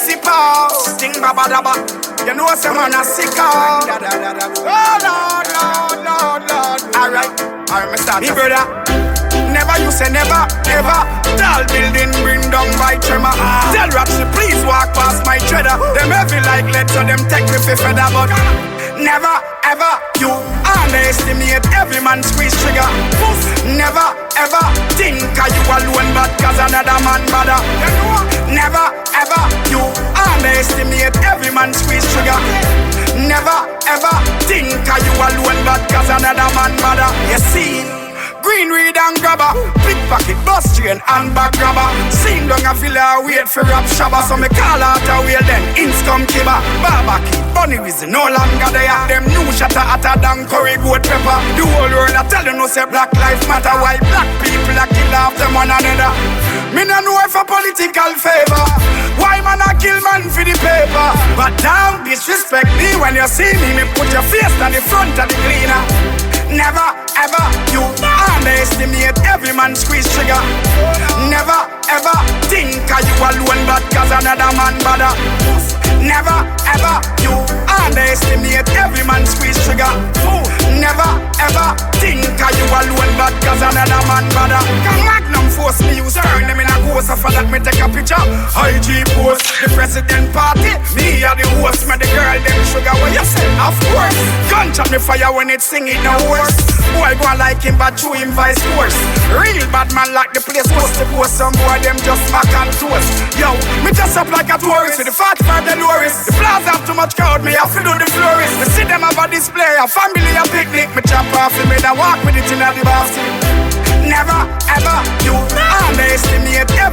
sip out. Sting baba daba. You know some man a sick out. Oh Lord, Lord, Lord, Lord. Alright, me start. Me brother, never you say never, ever. Tall building bring down by tremor. Tell Rapsi please walk past my treader. Them heavy like lead so them take me for feather. But never ever you underestimate every man squeeze trigger. Never ever think you alone but cause another man bother. Never ever you underestimate every man squeeze trigger. Never ever think you alone but cause another man bother. You see, green reed and grabber, pickpocket, bus train and bag grabber. Seen down a villa wait for rap shabba. So me call out a wheel then ins come kibba. Barbecue, bunny wizzy no longer there. Them new shatter hotter than curry goat pepper. The whole world a tell you no say black lives matter. Why black people a kill off them one another. Me no know if a political favor. Why man a kill man for the paper. But don't disrespect me when you see me. Me put your face on the front of the cleaner. Never ever you underestimate every man squeeze trigger. Never ever think you alone but cause another man bother. Never ever you underestimate every man squeeze trigger. Never ever think you alone but cause another man bother. Can Magnum force me use turn them in a ghost. So for that me take a picture IG post. The president party, me are the host. Me the girl them sugar what you say. Of course, gunshot me fire when it sing it no worse. Boy go like him but chew him vice course. Real bad man like the place post to post. Some boy them just smack and toast. Yo, me just up like a tourist with the 45 the lowest. The plaza have too much crowd, me have to do the florist. Me see them have a display, a family a picnic. Me chop off me, I walk with it in the basket. Never ever you underestimate every